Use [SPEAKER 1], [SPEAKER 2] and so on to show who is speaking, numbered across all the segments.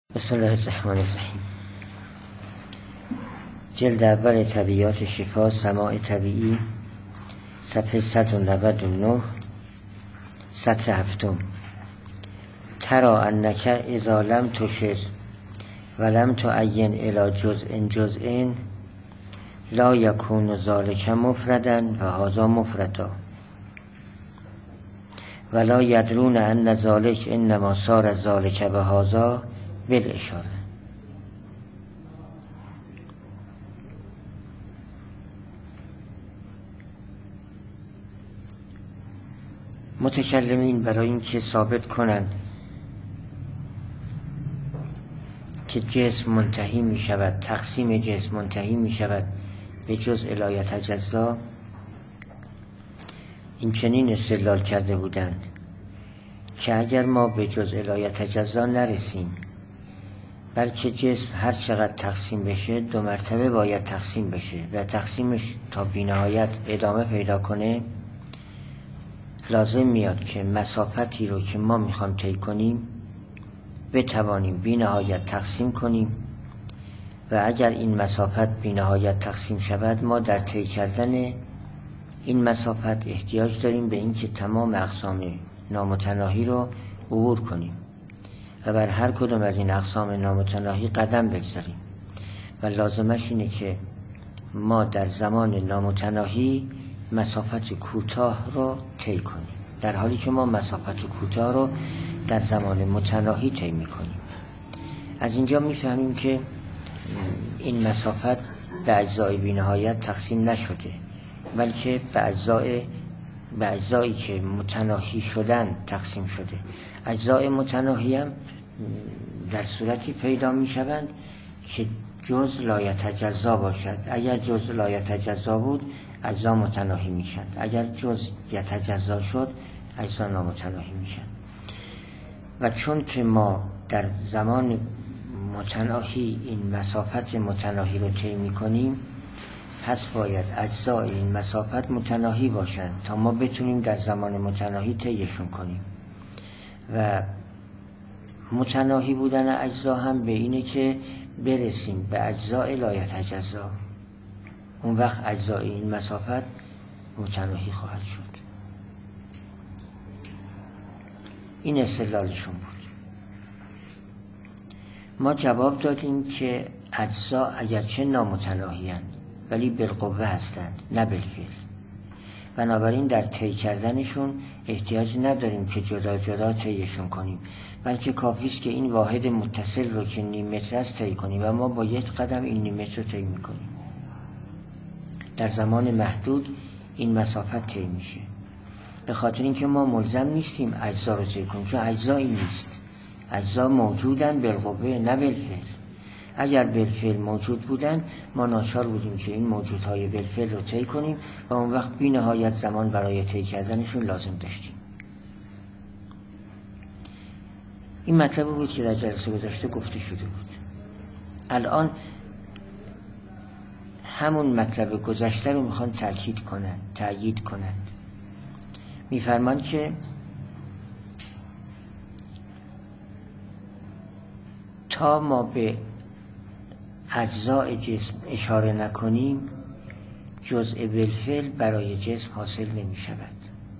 [SPEAKER 1] بسم الله الرحمن الرحیم. جلد اول طبیعیات شفا، سماع طبیعی، صفحه 199، سطر هفتم. ترا انک اذا لم تشر و لم تعین الی جزء لا یکون ذلک مفردا و هذا مفردا ولا یدرون ان ذلک انما صار ذلک و هذا بالاشاره. متکلمین برای اینکه ثابت کنند که جسم منتهی می شود، تقسیم جسم منتهی می شود به جزء لا یتجزا، این چنین استدلال کرده بودند که اگر ما به جزء لا یتجزا نرسیم، بلکه جسم هر چقدر تقسیم بشه 2 مرتبه باید تقسیم بشه و تقسیمش تا بی‌نهایت ادامه پیدا کنه، لازم میاد که مسافتی رو که ما میخوام طی کنیم بتوانیم بی‌نهایت تقسیم کنیم و اگر این مسافت بی‌نهایت تقسیم شود، ما در طی کردن این مسافت احتیاج داریم به اینکه تمام اقسام نامتناهی رو عبور کنیم و بر هر کدوم از این اقسام نامتناهی قدم بگذاریم و لازمش اینه که ما در زمان نامتناهی مسافت کوتاه رو طی کنیم، در حالی که ما مسافت کوتاه رو در زمان متناهی طی می‌کنیم. از اینجا می‌فهمیم که این مسافت به اجزای بی‌نهایت تقسیم نشده، بلکه به اجزایی که متناهی شدن تقسیم شده. اجزای متناهی هم در صورتی پیدا می شوند که جزء لا یتجزا باشد. اگر جزء لا یتجزا بود، اجزا متناهی می شند. اگر جزء یتجزا شد، اجزا نامتناهی می شند. و چون که ما در زمان متناهی این مسافت متناهی رو طی می کنیم، پس باید اجزای این مسافت متناهی باشند تا ما بتونیم در زمان متناهی طیشون کنیم. و متناهی بودن اجزا هم به اینه که برسیم به اجزای لا یتجزا، اون وقت اجزای این مسافت متناهی خواهد شد. این استدلالشون بود. ما جواب دادیم که اجزا اگرچه نامتناهی هستند ولی بالقوه هستند، نه بالفعل. بنابراین در طی کردنشون احتیاج نداریم که جدا جدا طیشون کنیم، بلکه کافی است که این واحد متصل رو که نیم متر است طی کنیم و ما با یک قدم این نیم متر رو طی می‌کنیم. در زمان محدود این مسافت طی میشه، به خاطر اینکه ما ملزم نیستیم اجزا رو طی کنیم، چون اجزایی نیست. اجزا موجودن بالقوه، نه بالفعل. اگر بالفعل موجود بودن، ما ناچار بودیم که این موجودهای بالفعل رو طی کنیم و اون وقت بی نهایت زمان برای طی کردنشون لازم داشتیم. این مطلب بود که در جلسه گذشته گفته شده بود. الان همون مطلب گذشته رو میخوان تأکید کنند. میفرمان که تا ما به اجزای جسم اشاره نکنیم، جزء بالفعل برای جسم حاصل نمی شود.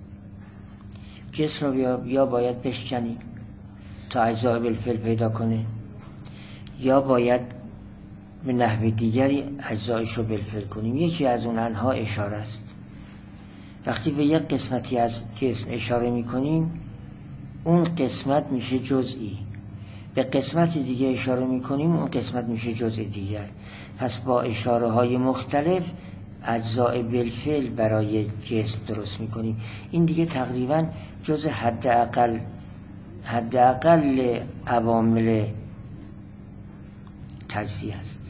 [SPEAKER 1] جسم رو یا باید بشکنیم تا اجزای بالفعل پیدا کنه، یا باید به نحو دیگری اجزایش رو بالفعل کنیم. یکی از اون انها اشاره است. وقتی به یک قسمتی از جسم اشاره می کنیم، اون قسمت میشه جزئی. به قسمت دیگه اشاره میکنیم، اون قسمت میشه جزء دیگر. پس با اشاره های مختلف اجزای بالفعل برای جسم درست میکنیم. این دیگه تقریبا جزء حداقل عوامل تجزیه است.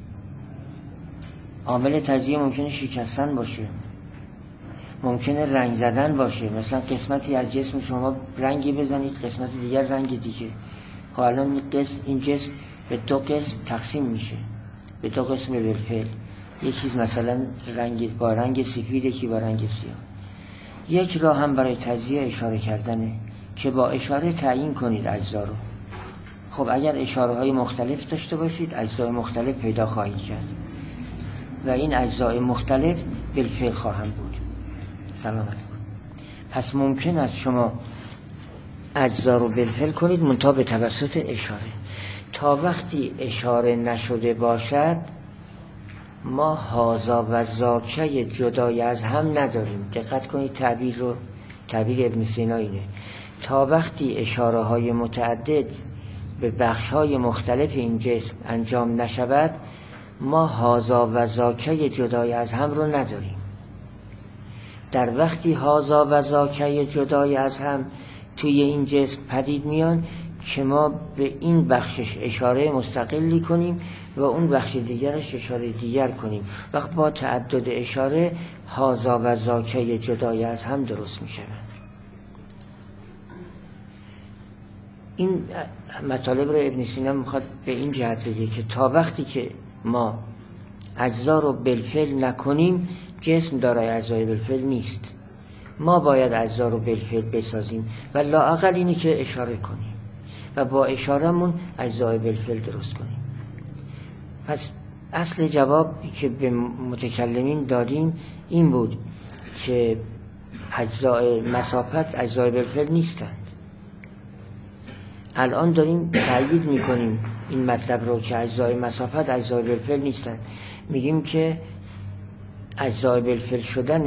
[SPEAKER 1] عامل تجزیه ممکنه شکستن باشه، ممکنه رنگ زدن باشه. مثلا قسمتی از جسم شما رنگی بزنید، قسمت دیگر رنگ دیگه. خب الان این جسم به 2 قسم تقسیم میشه، به 2 قسم بالفعل. یکیز مثلا رنگ با رنگ سفید، یکی با رنگ سیاه. یک راه هم برای تجزیه اشاره کردنه که با اشاره تعیین کنید اجزا رو. خب خب اگر اشاره های مختلف داشته باشید اجزای مختلف پیدا خواهید کرد و این اجزای مختلف بالفعل خواهم بود. سلام علیکم. پس ممکن است شما اجزا رو بالفعل کنید منتها به توسط اشاره. تا وقتی اشاره نشده باشد ما هازا و زاکه جدای از هم نداریم. دقت کنید تعبیر رو، تعبیر ابن سینا اینه. تا وقتی اشاره های متعدد به بخش های مختلف این جسم انجام نشود ما هازا و زاکه جدای از هم رو نداریم. در وقتی هازا و زاکه جدای از هم توی این جسم پدید میان که ما به این بخشش اشاره مستقلی کنیم و اون بخش دیگرش اشاره دیگر کنیم. وقت با تعدد اشاره هازا و زاکه جدای از هم درست می شود. این مطالب رو ابن سینا میخواد به این جهت بگه که تا وقتی که ما اجزا رو بالفعل نکنیم جسم دارای اجزای بالفعل نیست. ما باید اجزا رو بالفعل بسازیم و لااقل اینی که اشاره کنیم و با اشارهمون اجزای بالفعل درست کنیم. پس اصل جوابی که به متکلمین دادیم این بود که اجزای مسافت اجزای بالفعل نیستند. الان داریم تأیید میکنیم این مطلب رو که اجزای مسافت اجزای بالفعل نیستند. میگیم که اجزای بالفعل شدن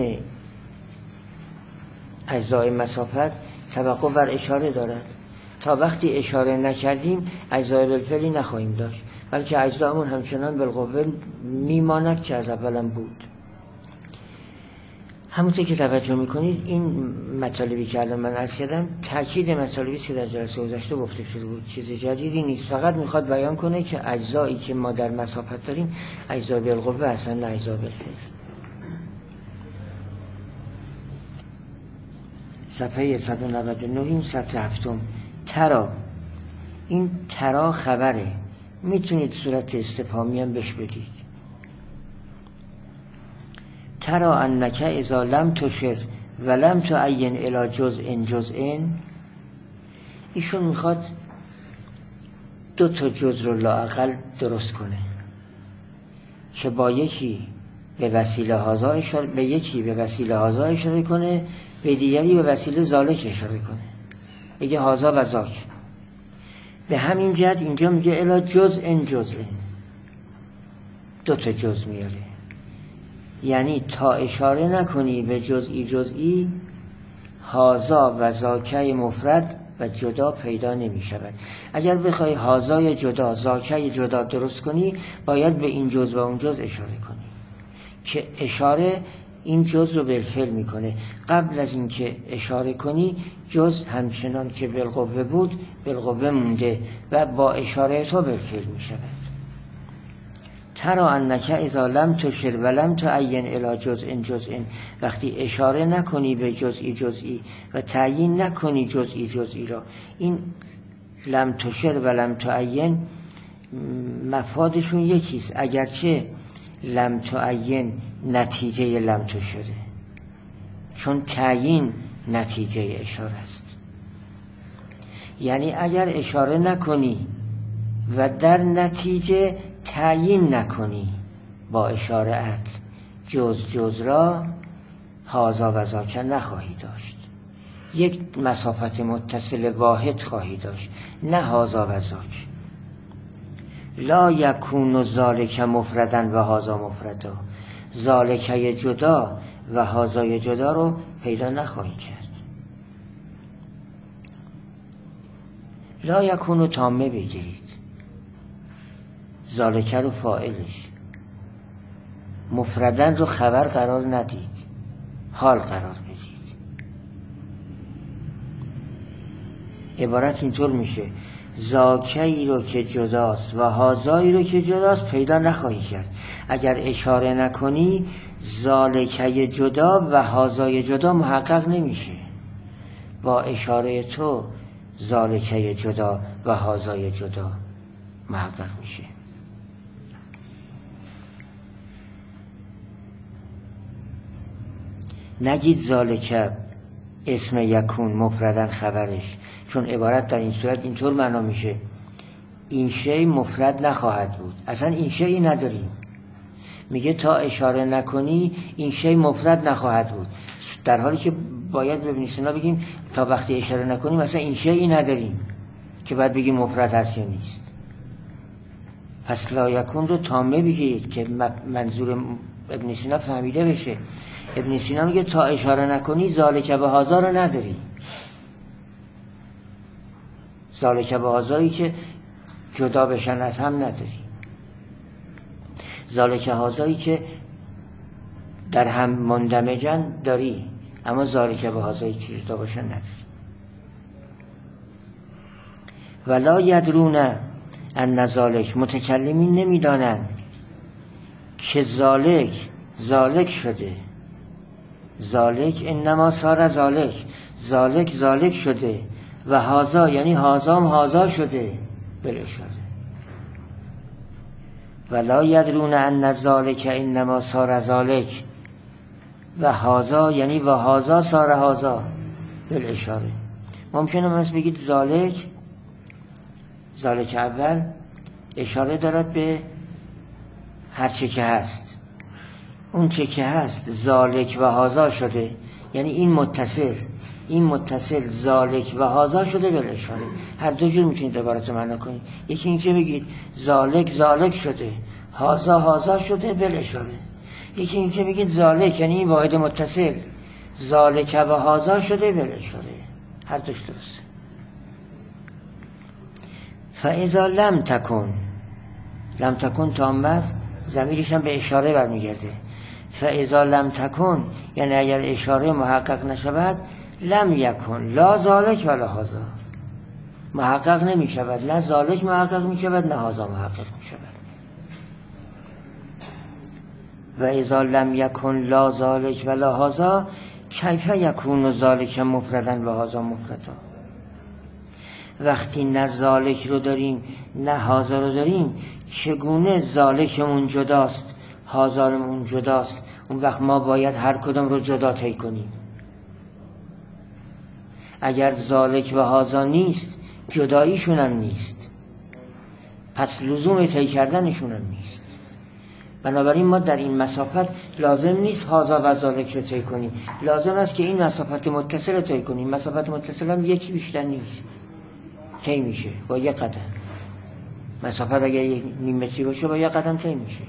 [SPEAKER 1] اجزای مسافت توقع بر اشاره دارد. تا وقتی اشاره نکردیم اجزای بالفعلی نخواهیم داشت بلکه اجزامون همچنان بالقوه میماند که از اولم بود. همونطور که توجه میکنید این مطالبی که الان من عرض کردم تأکید مطالبی که در جلسه گذشته گفته شده بود، چیز جدیدی نیست. فقط میخواد بیان کنه که اجزایی که ما در مسافت داریم اجزای بالقوه هستن نه اجزای بالفعل. صفحه 199 سطر 7. ترا، این ترا خبره، میتونید صورت استفهامی هم بهش بدید. ترا انک اذا لم تشر و لم تعین الی جزء. ایشون میخواد دو تا جزء رو لااقل درست کنه که با یکی به وسیله هازا اشاره، به یکی به وسیله هازا اشاره کنه، به دیگری به وسیله ذالک اشاره کنه، بگه هازا و ذاک. به همین جهت اینجا میگه الی جزء، دو تا جزء میاره. یعنی تا اشاره نکنی به جزئی هازا و ذاکه مفرد و جدا پیدا نمی شود. اگر بخوای هازای جدا ذاکه جدا درست کنی باید به این جزء و اون جزء اشاره کنی که اشاره این جزء رو بالفعل میکنه. قبل از این که اشاره کنی جزء همچنان که بالقوه بود بالقوه مونده و با اشاره تو بالفعل میشود. ترا انک اذا لم تشر و لم تعین الی جزء، وقتی اشاره نکنی به جزئی و تعیین نکنی جزئی را، این لم تشر و لم تعین مفادشون یکیست، اگرچه لم تعین نتیجه لم تشره، چون تعیین نتیجه اشاره است. یعنی اگر اشاره نکنی و در نتیجه تعیین نکنی با اشارت جز را، هازا و ذاک نخواهی داشت. یک مسافت متصل واحد خواهی داشت، نه هازا و ذاک. لا یکون ذالک مفردن و هازا مفردا، ذالکه جدا و هازای جدا رو پیدا نخواهی کرد. لا یکون تامه بگیرید، ذالکه رو فاعلش، مفردن رو خبر قرار ندید، حال قرار بدید. عبارت اینطور میشه: ذاکه‌ای رو که جداست و هازایی رو که جداست پیدا نخواهی کرد. اگر اشاره نکنی ذالکه جدا و هازای جدا محقق نمیشه. با اشاره تو ذالکه جدا و هازای جدا محقق میشه. نگید ذالکه اسم یکون مفردن خبرش، چون عبارت در این صورت اینطور معنا میشه این شی مفرد نخواهد بود. اصلا این شی نداریم. میگه تا اشاره نکنی این شی مفرد نخواهد بود، در حالی که باید ببینید سنا بگیم تا وقتی اشاره نکنیم اصلا این شی نداریم که باید بگیم مفرد هست یا نیست. پس لا یکون رو تامه بگید که منظور ابن سینا فهمیده بشه. ابن سینا میگه تا اشاره نکنی ذالک به هذا رو نداری. ذالک به هذایی که جدا بشن از هم نداری. ذالک هذایی که در هم مندمجن داری، اما ذالک به هذایی که جدا بشن نداری. ولا یدرون ان ذالک، متکلمین نمیدانند که ذالک شده. ذالک انما صار ذالک شده و هذا یعنی هذا شده بالاشاره. ولا یدرون ان ذالک انما صار ذالک و هذا یعنی و هذا صار هذا بالاشاره. ممکنه مثلا بگید ذالک اول اشاره دارد به هر چه که هست، اون چه که هست ذالک و هذا شده، یعنی این متصل ذالک و هذا شده بالاشاره. هر دو جور میتونید عبارت رو معنا کنید. یکی اینکه بگید ذالک شده، هذا شده بالاشاره. یکی اینکه بگید ذالک یعنی این واحد متصل ذالک و هذا شده بالاشاره. هر دوش درسته. فاذا لم تکن تامه است، ضمیرش هم به اشاره برمیگرده. فاذا لم تکن یعنی اگر اشاره محقق نشود، لم یکن لا ذالک ولا هذا، محقق نمی شود، نه ذالک محقق می شود نه هذا محقق می شود. و اذا لم یکن لا ذالک ولا هذا کیف یکون ذالک مفردا و هذا مفردا. وقتی نه ذالک رو داریم نه هذا رو داریم، چگونه ذالکمون جداست هذامون جداست؟ اون وقت ما باید هر کدام رو جدا طی کنیم. اگر ذالک و هذا نیست، جداییشون هم نیست، پس لزوم طی کردنشون هم نیست. بنابراین ما در این مسافت لازم نیست هذا و ذالک رو طی کنیم، لازم است که این مسافت متصل رو طی کنیم. مسافت متصل هم یکی بیشتر نیست، طی میشه با یک قدم. مسافت اگر یک نیم متری باشه با یک قدم طی میشه.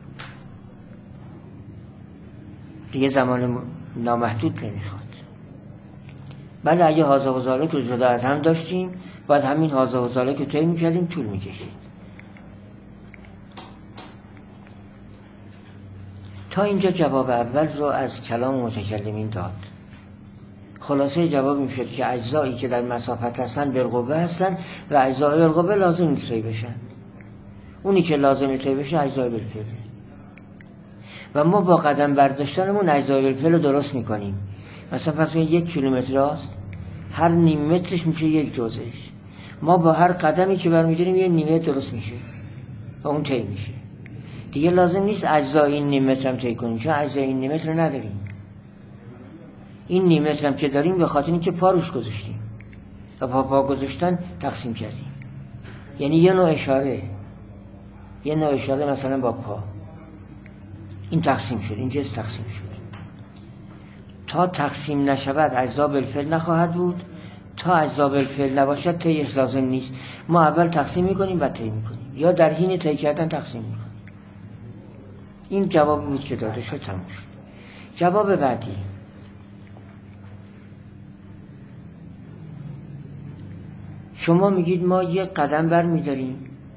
[SPEAKER 1] دیگه زمان نامحدود نمیخواد. بله اگه هذا و ذالک رو جدا از هم داشتیم، بعد همین هذا و ذالک رو طی میکردیم، طول میکشید. تا اینجا جواب اول رو از کلام متکلمین داد. خلاصه جواب این شد که اجزایی که در مسافت هستن بالقوه هستن و اجزای بالقوه لازم طی بشن. اونی که لازم طی بشه اجزای بالفعل، و ما با قدم برداشتنمون اجزای بالفعل رو درست میکنیم. مثلا پس 1 کیلومتر است، هر نیم مترش میشه یک جزش. ما با هر قدمی که برمی‌داریم یه نیمه درست میشه و اون طی میشه. دیگه لازم نیست اجزای این نیم متر هم طی کنیم، چون اجزای این نیم متر رو نداریم. این نیم متر هم که داریم به خاطر اینکه پا روش گذاشتیم و پا گذاشتن تقسیم کردیم. یعنی یه نوع اشاره مثلا با پا این تقسیم شد، این جز تقسیم شد. تا تقسیم نشود اجزا بالفعل نخواهد بود. تا اجزا بالفعل نباشد طیش لازم نیست. ما اول تقسیم میکنیم بعد طی میکنیم، یا در حین طی کردن تقسیم میکنیم. این جواب بود که داده شد، تموم شد. جواب بعدی، شما میگید ما یک قدم بر میداریم،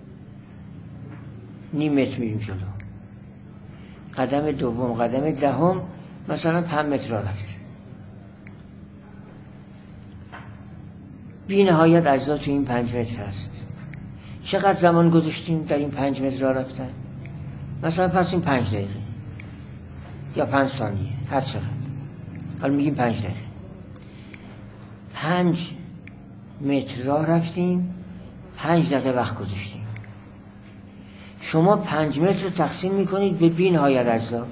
[SPEAKER 1] نیم متر میریم جلو. قدم دوم، قدم دهم مثلا 5 متر راه رفت. بی نهایت اجزا تو این 5 متر هست. چقدر زمان گذاشتیم در این 5 متر راه رفتن؟ مثلا پس این 5 دقیقه یا 5 ثانیه، هر چقدر. حالا میگیم 5 دقیقه. 5 متر راه رفتیم، 5 دقیقه وقت گذاشتیم. شما 5 متر رو تقسیم میکنید به بی نهایت اجزا.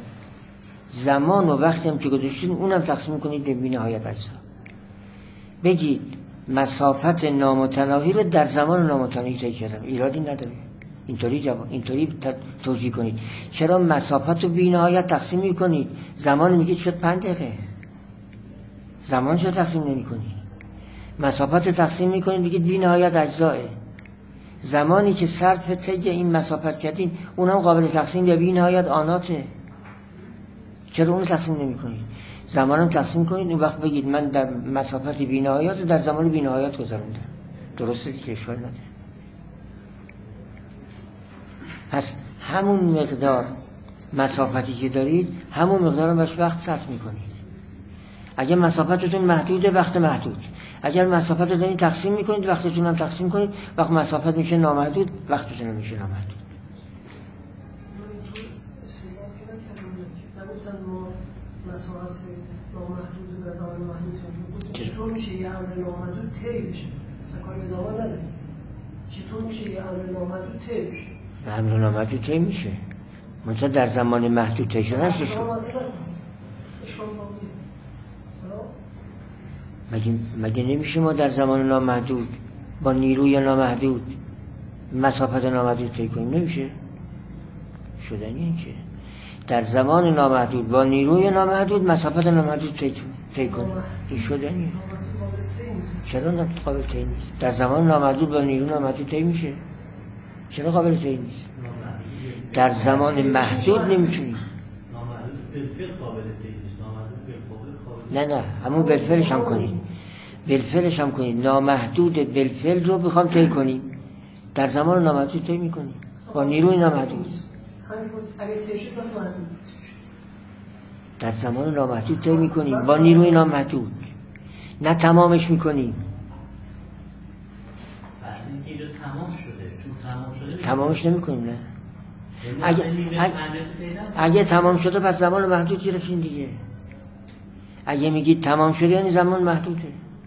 [SPEAKER 1] زمان و وقتی هم که گذاشتید اونم تقسیم میکنید به بی نهایت اجزا. بگید مسافت نامتناهی رو در زمان نامتناهی طی کردم. ایرادی نداره. اینطوری توجیه کنید. چرا مسافت رو بی نهایت تقسیم میکنید؟ زمان میگید شد 5 دقیقه. زمان شد تقسیم نمی کنید. مسافت تقسیم میکنید میگید بی نهایت اجزاه. زمانی که صرف طی این مسافت کردین اونم قابل تقسیم یا بی نهایت آناته. چرا اونو تقسیم نمی کنید؟ زمانم تقسیم کنید، اون وقت بگید من در مسافت بی نهایت و در زمان بی نهایت گذروندم. درسته دیگه، اشکال نداره. پس همون مقدار مسافتی که دارید همون مقدار رو بهش وقت صرف میکنید. اگر مسافتتون محدوده وقت محدود، اگر مسافت دارین تقسیم میکنید وقتتون هم تقسیم کنید. وقت مسافت میشه نامحدود وقتتون هم میشه نامحدود.
[SPEAKER 2] مساحت نامحدود در زمان محدود چطور میشه یه امر نامحدود طی بشه؟ اصلا کاری به زمان نداره. چطور میشه یه امر نامحدود طی بشه؟
[SPEAKER 1] امر نامحدود طی میشه. منتها در زمان محدود طی شده نشه. مگه نمیشه ما در زمان نامحدود با نیروی نامحدود مسافت نامحدود طی کنیم؟ نمیشه. شدنی این که در زمان نامحدود با نیروی نامحدود مسافت نامحدود طی کنیم. این شدنی. چرا قابل طی نیست؟ در زمان نامحدود با نیروی نامحدود طی میشه. چرا قابل طی نیست؟ در زمان محدود نمیتونیم. نه همون بالفعلش هم کنید. بالفعلش هم کنید. نامحدود بالفعل رو بخوام طی کنیم در زمان نامحدود طی میکنیم با نیروی نامحدود. در زمان نامحدود طی میکنیم با نیروی نامحدود، نه تمامش میکنیم. تمامش نمیکنیم. نه اگه تمام شده پس زمان محدود گرفتین دیگه. اگه میگید تمام شده یعنی زمان محدوده.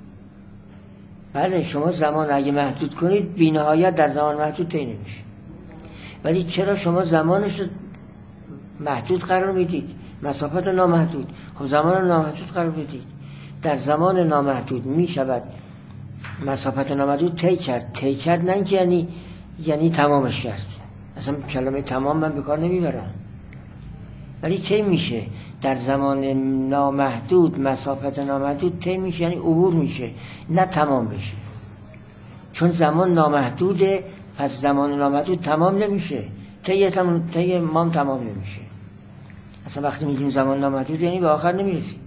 [SPEAKER 1] بله شما زمان اگه محدود کنید بی نهایت در زمان محدود طی نمیشه. ولی چرا شما زمانش رو محدود قرار میدید؟ مسافت نامحدود. خب زمان نامحدود قرار بدید. در زمان نامحدود میشود مسافت نامحدود طی کرد نه اینکه یعنی تمامش کرد. اصلا کلمه تمام من به کار نمیبرم. ولی طی میشه در زمان نامحدود. مسافت نامحدود طی میشه یعنی عبور میشه، نه تمام بشه. چون زمان نامحدوده پس زمان نامحدود تمام نمیشه. طی مام تمام نمیشه. اصلا وقتی میگیم زمان نامحدود یعنی به آخر نمیرسیم.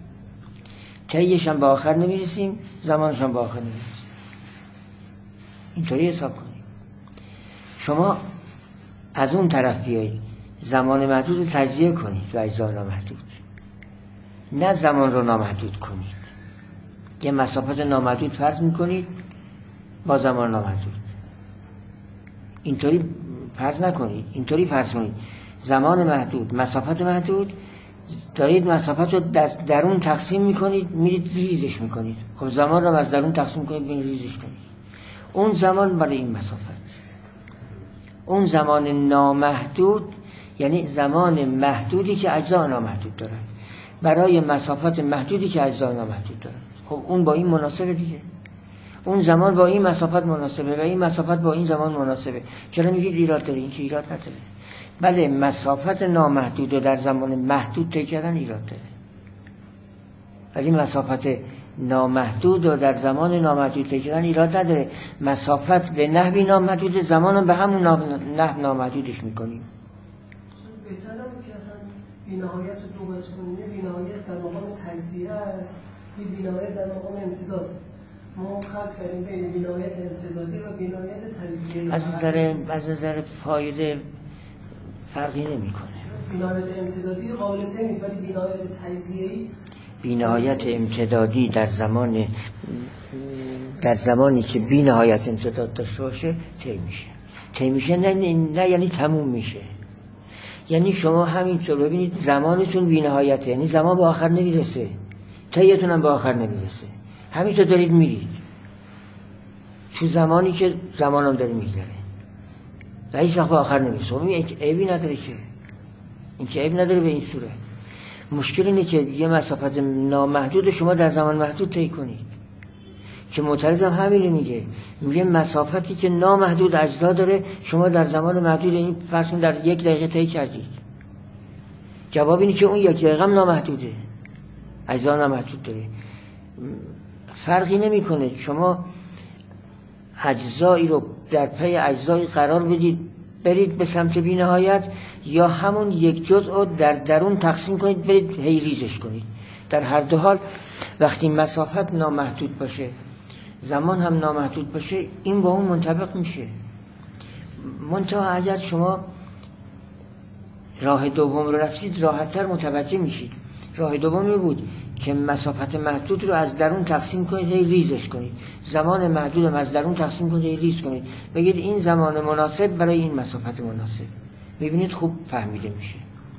[SPEAKER 1] طیش هم به آخر نمیرسیم، زمانش هم به آخر نمیرسیم. اینطوری حساب کنیم. شما از اون طرف بیایید زمان محدود رو تجزیه کنید و اجزا نامحدود، نه زمان رو نامحدود کنید. یه مسافت نامحدود فرض میکنید با زمان نامحدود. اینطوری فرض نکنید. اینطوری فرض کنید زمان محدود مسافت محدود، دارید مسافت رو درون تقسیم میکنید میرید ریزش میکنید. خب زمان رو از درون تقسیم کنید بین ریزش کنید. اون زمان برای این مسافت. اون زمان نامحدود یعنی زمان محدودی که اجزا نامحدود دارن برای مسافت محدودی که اجزا نامحدود دارن. خب اون با این مناسبه دیگه. اون زمان با این مسافت مناسبه و این مسافت با این زمان مناسبه. چرا میگید ایراد داره؟ این که ایراد نداره. بله مسافت نامحدود و در زمان محدود طی کردن ایراد داره، ولی مسافت نامحدود و در زمان نامحدود طی کردن ایراد نداره. مسافت به نحوی نامحدود، زمان به همون نحو نامحدودش میکنیم.
[SPEAKER 2] بهتر نبود که اصلا بی‌نهایت رو دو باز کنیم. بی‌نهایت در مقام تجزیه است، یه بی‌نهایت در مقام امتداد. ما خلط کردیم بین بی‌نهایت امتدادی و بی‌نهایت تجزیه‌ای.
[SPEAKER 1] از نظر فایده فرقی نمیکنه.
[SPEAKER 2] بی‌نهایت امتدادی قابل طی نیست، ولی بی‌نهایت تجزیه‌ای
[SPEAKER 1] بی‌نهایت امتدادی در زمانی که بی‌نهایت امتداد داشته باشه طی میشه نه یعنی تموم میشه. یعنی شما همینطور ببینید زمانتون بی‌نهایته، یعنی زمان به آخر نمیرسه، طیتون هم به آخر نمیرسه. همینطور دارید میرید تو زمانی که زمانم داره میگذره و هیچ وقت به آخر نمیرسه. این عیبی نداره که، این که عیب نداره به این صورت. مشکل اینه که یه مسافت نامحدود شما در زمان محدود طی کنید. که معترض هم همینه میگه مسافتی که نامحدود اجزا داره شما در زمان محدود این فرض کن در 1 دقیقه طی کردید. جواب اینه که اون 1 دقیقه هم نامحدوده، اجزا نامحدود داره. فرقی نمیکنه شما اجزایی رو در پی اجزایی قرار بدید برید به سمت بی‌نهایت، یا همون یک جزء رو در درون تقسیم کنید برید هی ریزش کنید. در هر دو حال وقتی مسافت نامحدود باشه زمان هم نامحدود باشه این با اون منطبق میشه. منتها اگر شما راه دوم رو رفتید راحت‌تر متوجه میشید. راه دومی بود که مسافت محدود رو از درون تقسیم کنید هی ریزش کنید، زمان محدود هم از درون تقسیم کنید هی ریز کنید، بگید این زمان مناسب برای این مسافت مناسب. میبینید خوب فهمیده میشه.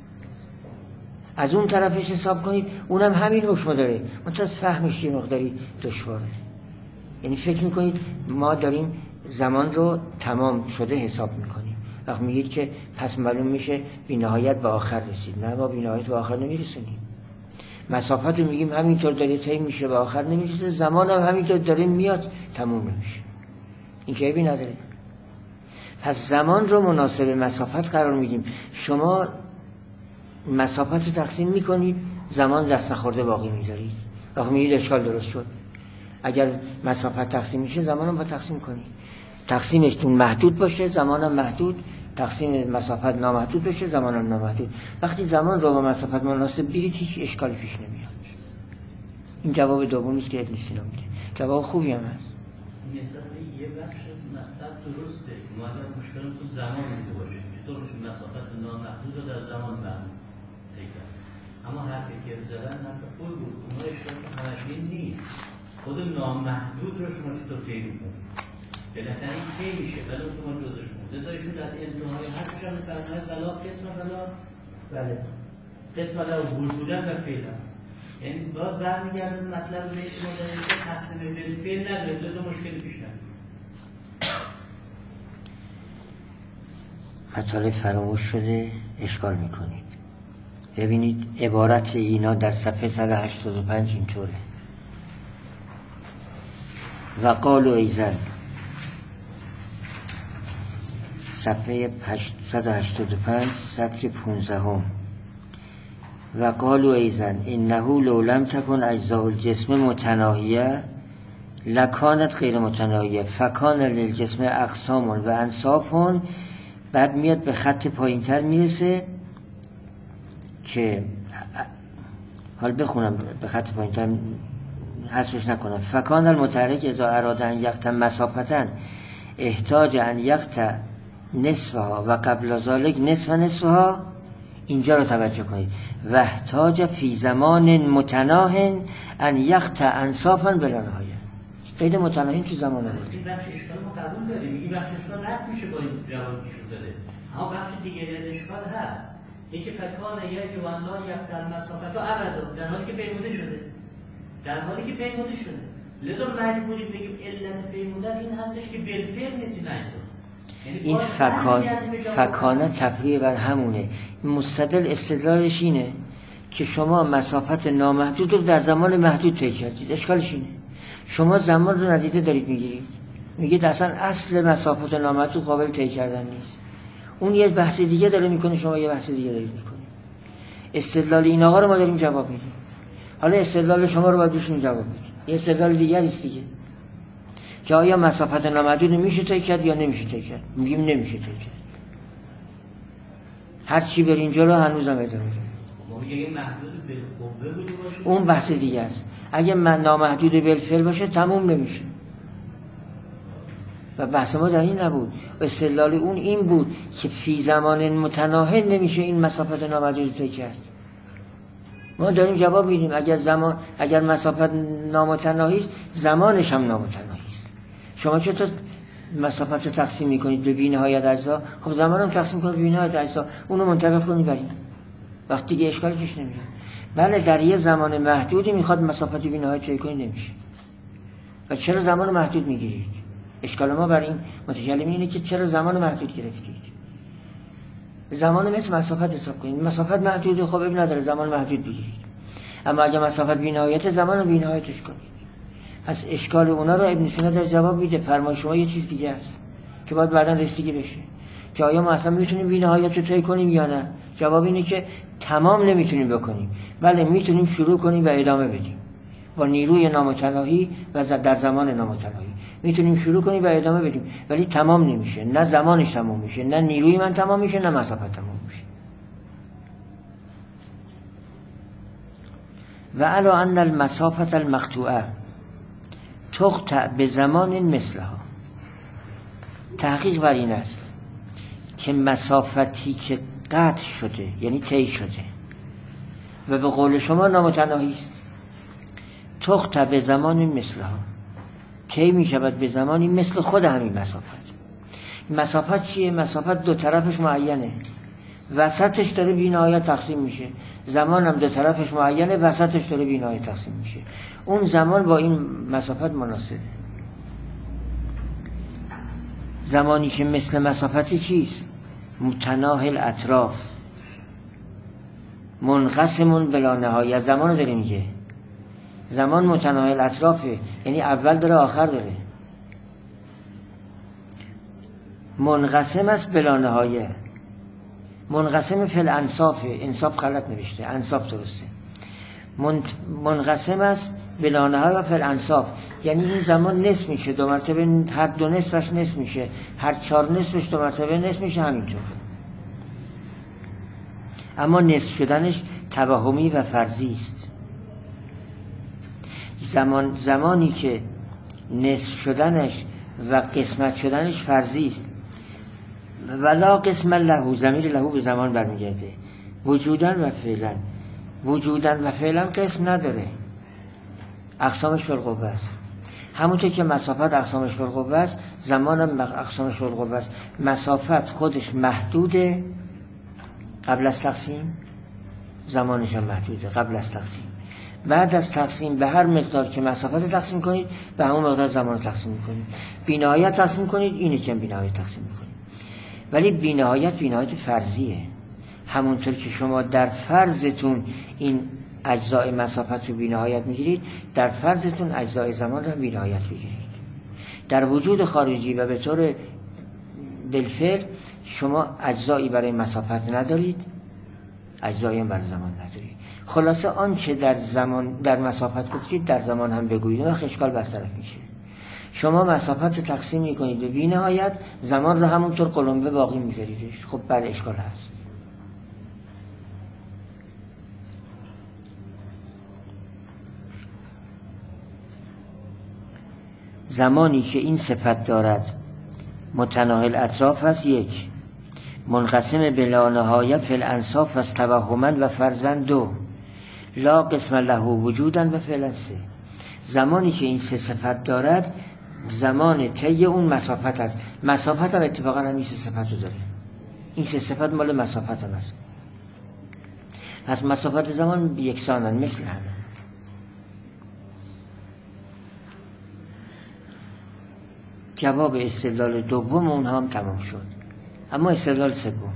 [SPEAKER 1] از اون طرفش حساب کنید اونم همین حکم داره، منتها فهمش یه مقداری دشواره. یعنی فکر میکنید ما داریم زمان رو تمام شده حساب میکنیم، وقت میگید که پس معلوم میشه بی‌نهایت به آخر رسید. نه، ما بی‌نهایت به آخر نمیرسونیم. مسافت رو میگیم همینطور داره طی میشه به آخر نمیرسه، زمان هم همینطور داره میاد تموم نمیشه. این که عیبی نداره. پس زمان رو مناسب مسافت قرار میدیم. شما مسافت رو تقسیم میکنید زمان دست نخورده باقی میذارید، وقت میگید اشکال درست شد. اگر مسافت تقسیم میشه زمان هم با تقسیم کنید، تقسیمشتون محدود باشه زمان هم محدود، تقسیم مسافت نامحدود بشه زمان هم نامحدود. وقتی زمان رو با مسافت مناسب بیرید هیچ اشکالی پیش نمیاد. این جواب دومی است که ابن سینا میده. جواب خوبی هم هست.
[SPEAKER 3] یه بخش مطلب درسته، ما اگر مشکل تو زمان بوده باشه چطور میشه مسافت نامحدود رو در زمان محدود تکرار. اما حرفی که زدن حرف خوب بود، اونها اشتراک همشین نیست. خود نامحدود رو شما چطور طی می‌کنید؟ بالاخره این طی میشه ولی اون شما جزش بود. لذایشون در انتهای حرفش هم فرمایه غلا قسم غلا، بله قسم غلا ورود بودن و فعلا، یعنی باید برمیگردن مطلب رو بهش ما داریم که تقسیم بالفعل نداریم، لذا مشکلی پیش نداریم.
[SPEAKER 1] مطالب فراموش شده اشکال میکنید. ببینید عبارت اینا در صفحه 185 اینطوره: و قالوا ایزن، صفحه 185 سطر 15. و قالوا ایزن انه لو لم تکن اجزاء الجسم متناهیه لکانت غیر متناهیه فکان للجسم اقسام و انصاف. بعد میاد به خط پایین تر میرسه که حال بخونم به خط پایین تر حذفش نکنم. فکان المتحرک اذا اراد ان یقطع مسافتا احتاج ان یقطع نصفها و قبل ذلك نصفها. اینجا رو توجه کنید. و احتاج فی زمان متناه ان یقطع انصافا بلا نهایه. غیر متناهین تو زمان بود.
[SPEAKER 3] این بخش اشکال ما قبول داریم، این بخش اشکال رفت میشه با این جوابی که شده داده. اما بخش دیگه اشکال هست، اینکه فکان یک جوانلا یقطع مسافت و ابدا، در حالی که پیموده شده، در حالی که پیموده شده. لذا مجبوریم بگیم علت پیمودن این هستش که بالفعل نیست این اجزا.
[SPEAKER 1] این فکانه تفریع بر همونه. مستدل استدلالش اینه که شما مسافت نامحدود رو در زمان محدود طی کردید. اشکالش اینه شما زمان رو ندیده دارید میگیرید، میگید اصلا اصل مسافت نامحدود قابل طی کردن نیست. اون یه بحث دیگه داره میکنه، شما یه بحث دیگه دارید میکنید. استدلال این آقا رو ما داریم جواب میدیم، حالا استدلال شما رو باید دوشون جواب بدیم. یه استدلال دیگه است دیگه که آیا مسافت نامحدود میشه طی کرد یا نمیشه طی کرد. میگیم نمیشه طی کرد، هر چی برین جلو هنوزم ادامه داره. اون بحث دیگه است. اگه من نامحدود بالفعل باشه تموم نمیشه و بحث ما در این نبود. استدلال اون این بود که فی زمان متناهی نمیشه این مسافت نامحدود طی کرد. ما داریم جواب میدیم اگر مسافت نامتناهی است زمانش هم نامتناهی است. شما چطور مسافت رو تقسیم میکنید به بی‌نهایت اجزا؟ خب زمان هم تقسیم کنید به بی‌نهایت اجزا، اونو منطبق کنید برید، وقتی دیگه اشکال پیش نمیاد. بله در یه زمان محدودی میخواد مسافت بی‌نهایت طی کنید نمیشه. و چرا زمان محدود میگیرید؟ اشکال ما بر این متکلم اینه که چرا زمان محدود گرفتید؟ زمان مثل مسافت حساب کنید. مسافت محدوده، خب اب نداره زمان محدود بگیرید. اما اگه مسافت بی‌نهایت زمان رو بی‌نهایتش کنید. از اشکال اونا رو ابن سینا در جواب میده. فرمان شما یه چیز دیگه است که باید بعدا رسیدگی بشه، که آیا ما اصلا میتونیم بی‌نهایت رو طی کنیم یا نه. جواب اینه که تمام نمیتونیم بکنیم، بله میتونیم شروع کنیم و ادامه بدیم با نیروی نامتناهی و در زمان نامتناهی میتونیم شروع کنیم و ادامه بدیم، ولی تمام نمیشه. نه زمانش تمام میشه، نه نیروی من تمام میشه، نه مسافت تمام میشه. و علی ان المسافة المقطوعه تقطع بزمان مثلها. تحقیق بر این است که مسافتی که قطع شده یعنی طی شده و به قول شما نامتناهی است، تقطع بزمان مثلها، طی می شود به زمانی مثل خود همین مسافت. مسافت چیه؟ مسافت دو طرفش معینه، وسطش داره بی‌نهایت تقسیم میشه. زمان هم دو طرفش معینه، وسطش داره بی‌نهایت تقسیم میشه. اون زمان با این مسافت مناسبه. زمانی که مثل مسافتی چیست؟ متناهی الاطراف منقسم بلا نهایه. زمان رو داره میگه، زمان متناهی الاطرافه، یعنی اول داره آخر داره. منقسم است بلا نهایه. منقسم فی الانصاف، انصاف غلط نوشته، انصاف درسته. منقسم است بلا نهایه فی الانصاف، یعنی این زمان نصف میشه، دو مرتبه، هر دو نصفش نصف میشه، هر چهار نصفش دو مرتبه نصف میشه، همینطور. اما نصف شدنش توهمی و فرضی است. زمانی که نصف شدنش و قسمت شدنش فرضی است. ولا قسم له، ضمیر له به زمان برمیگرده. وجودن و فعلا، وجودن و فعلا قسم نداره، اقسامش بالقوه است. همونطور که مسافت اقسامش بالقوه است، زمان هم اقسامش بالقوه است. مسافت خودش محدوده قبل از تقسیم، زمانش هم محدوده قبل از تقسیم. بعد از تقسیم به هر مقدار که مسافت تقسیم کنید، به همون مقدار زمان رو تقسیم میکنید. بی‌نهایت تقسیم کنید، اینه که بی‌نهایت تقسیم میکنید. ولی بی‌نهایت فرضیه. همونطور که شما در فرضتون این اجزای مسافت رو بی‌نهایت میگیرید، در فرضتون اجزای زمان رو بی‌نهایت بگیرید. در وجود خارجی و به طور بالفعل شما اجزایی برای مسافت ندارید، اجزایی هم برای زمان ندارید. خلاصه آنچه در مسافت گفتید در زمان هم بگویید، و اشکال برطرف میشه. شما مسافت تقسیم میکنید به بی‌نهایت، زمان رو همونطور قلمبه باقی میذاریدش. خب بله اشکال هست. زمانی که این صفت دارد متناهی الاطراف است، یک، منقسم بلا نهایه فی الانصاف است توهما و فرضاً، دو، لا قسم له وجودا و فعلا، سه. زمانی که این سه صفت دارد زمان طی اون مسافت است. مسافت هم اتفاقا هم این سه صفت رو داره. این سه صفت مال مسافت هم است. پس مسافت زمان یکسانن، مثل هم. جواب استدلال دوم اونها هم تمام شد. اما استدلال سوم،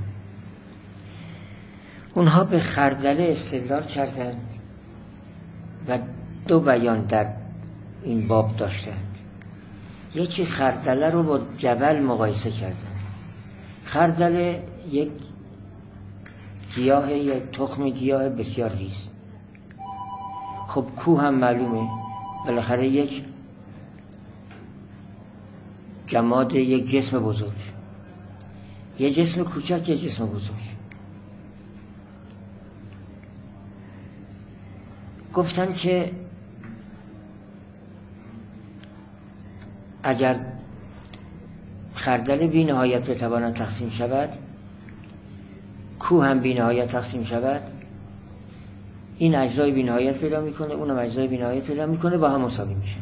[SPEAKER 1] اونها به خردله استدلال کردن و دو بیان در این باب داشتند. یکی خردله رو با جبل مقایسه کردن. خردله یک گیاه، یک تخم گیاه بسیار ریز. خب کوه هم معلومه، بالاخره یک جماد، یک جسم بزرگ، یه جسم کوچک، یه جسم بزرگ. گفتن که اگر خردل بی نهایت بتواند تقسیم شود، کوه هم بی نهایت تقسیم شود، این اجزای بی نهایت پیدا میکنه، اونم اجزای بی نهایت پیدا میکنه، با هم مساوی میشن.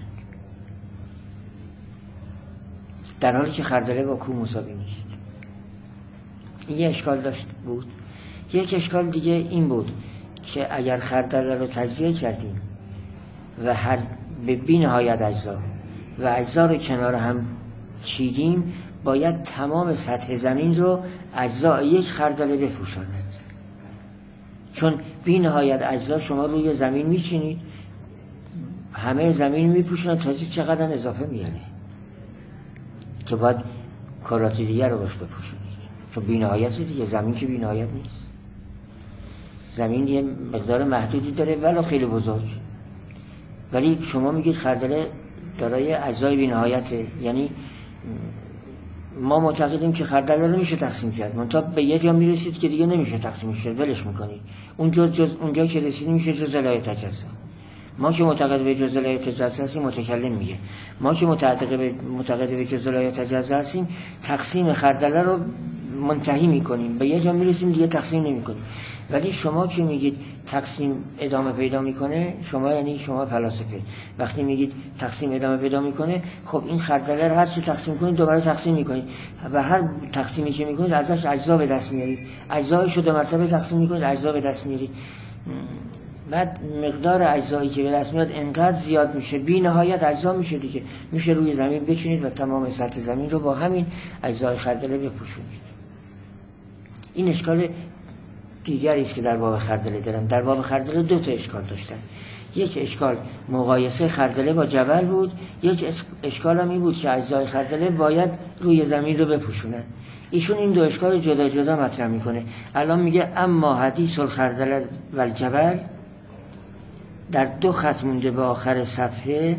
[SPEAKER 1] در حالی که خردله با کوه مساوی نیست. این یه اشکال داشت بود. یک اشکال دیگه این بود که اگر خردله رو تجزیه کردیم و هر به بی نهایت اجزا و اجزا رو کنار هم چیدیم، باید تمام سطح زمین رو اجزا یک خردله بپوشاند. چون بی نهایت اجزا شما روی زمین میچینید، همه زمین میپوشونن، تازه چقدر اضافه میاره که باید کارات دیگر رو بهش بپوشونید، چون بی‌نهایت دیگه. زمین که بی‌نهایت نیست، زمین یه مقدار محدودی داره ولی خیلی بزرگ. ولی شما میگید خردله دارای اجزای بی‌نهایته، یعنی ما معتقدیم که خردله رو میشه تقسیم کرد، منتها به یه جا میرسید که دیگه نمیشه تقسیم کرد، ولش میکنید. اونجا که رسیدیم میشه جزء لایه تجزا. ما که معتقد به جزء لایه تجزا هستیم، متکلم میگه ما که معتقد به جزء لایه تجزا هستیم، تقسیم خردله رو منتهی میکنیم، به یه جا میرسیم دیگه تقسیم نمیکنیم. ولی شما که میگید تقسیم ادامه پیدا میکنه، شما یعنی شما فلاسفه وقتی میگید تقسیم ادامه پیدا میکنه، خب این خردله رو هر چی تقسیم کنید دوباره تقسیم میکنید و هر تقسیمی که میکنید ازش اجزا به دست میارید، اجزایش رو دو مرتبه تقسیم میکنید، اجزا به دست میارید. بعد مقدار اجزایی که به دست میاد انقدر زیاد میشه، بی نهایت اجزا میشه دیگه. میشه روی زمین بچینید و تمام سطح زمین رو با همین اجزای خردله بپوشونید. این اشکال دیگری است که در باب خردله دارن. در باب خردله دو تا اشکال داشتن. یک اشکال مقایسه خردله با جبل بود، یک اشکال هم این بود که اجزای خردله باید روی زمین رو بپوشونن. ایشون این دو اشکال جدا جدا مطرح میکنه. الان میگه اما حدیث الخردله و الجبل، در دو خط مونده به آخر صفحه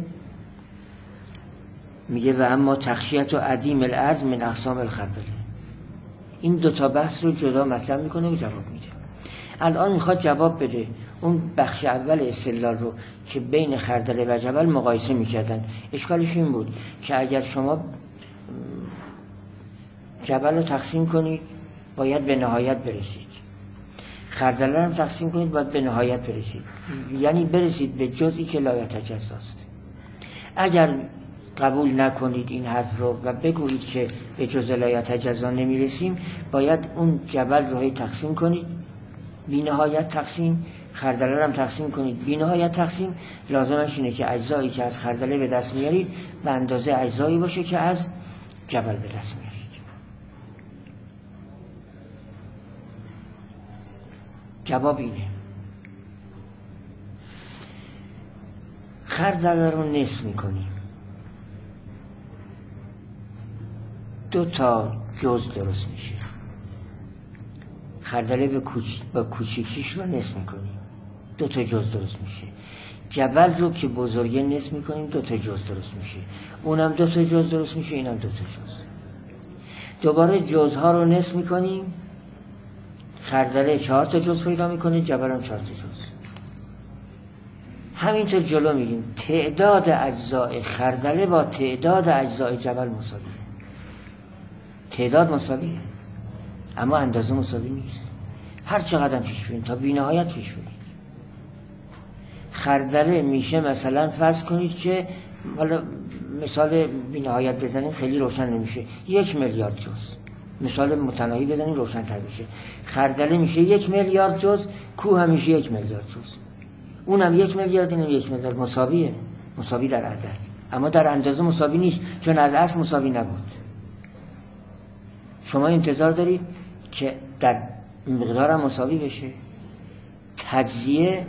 [SPEAKER 1] میگه و اما تخشیت و عدیم العزم من اقسام الخردله. این دو تا بحث رو جدا مطرح میکنه و جواب میده. الان میخواد جواب بده اون بخش اول استدلال رو که بین خردله و جبل مقایسه میکردن. اشکالش این بود که اگر شما جبل رو تقسیم کنید باید به نهایت برسید، خردله رو تقسیم کنید باید به نهایت برسید، یعنی برسید به جزئی که لا یتجزا است. اگر قبول نکنید این حرف رو و بگویید که به جزء لا یتجزا نمیرسیم، باید اون جبل رو تقسیم کنید بی نهایت تقسیم، خردله هم تقسیم کنید بی نهایت تقسیم. لازمش اینه که اجزایی که از خردله به دست میارید به اندازه اجزایی باشه که از جبل به دست میارید. جواب اینه. خردله رو نصف میکنیم، دو تا جز درست میشه. خردله با کوچیکیش رو نصف میکنیم، دو تا جز درست میشه. جبل رو که بزرگه نصف میکنیم، دو تا جز درست میشه. اونم دو تا جز درست میشه، اینم دو تا جز. دوباره جزها رو نصف میکنیم، خردله 4 تا جز پیدا میکنه، جبل هم 4 تا جز. همینطور جلو میگیم تعداد اجزای خردله با تعداد اجزای جبل مساویه. تعداد مساویه اما اندازه مساوی نیست. هر چقدر پیش برید تا بی نهایت پیش برید. خردله میشه مثلا فرض کنید که حالا مثال بی نهایت بزنیم خیلی روشن نمیشه، 1 میلیارد جز. مثال متناهی بزنیم روشن تر میشه. خردله میشه 1 میلیارد جز، کوه هم میشه 1 میلیارد جز. اونم 1 میلیارد، اینم 1 میلیارد. مساویه، مساوی در عدد، اما در اندازه مساوی نیست، چون از اصل مساوی نبود. شما انتظار دارید که در مقدار هم مساوی بشه. تجزیه